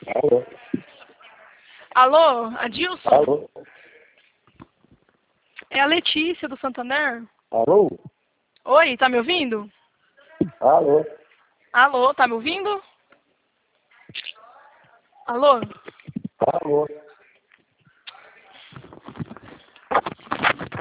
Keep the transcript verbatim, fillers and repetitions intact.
Alô? Alô, Adilson? Alô? É a Letícia do Santander? Alô? Oi, tá me ouvindo? Alô? Alô, tá me ouvindo? Alô? Alô?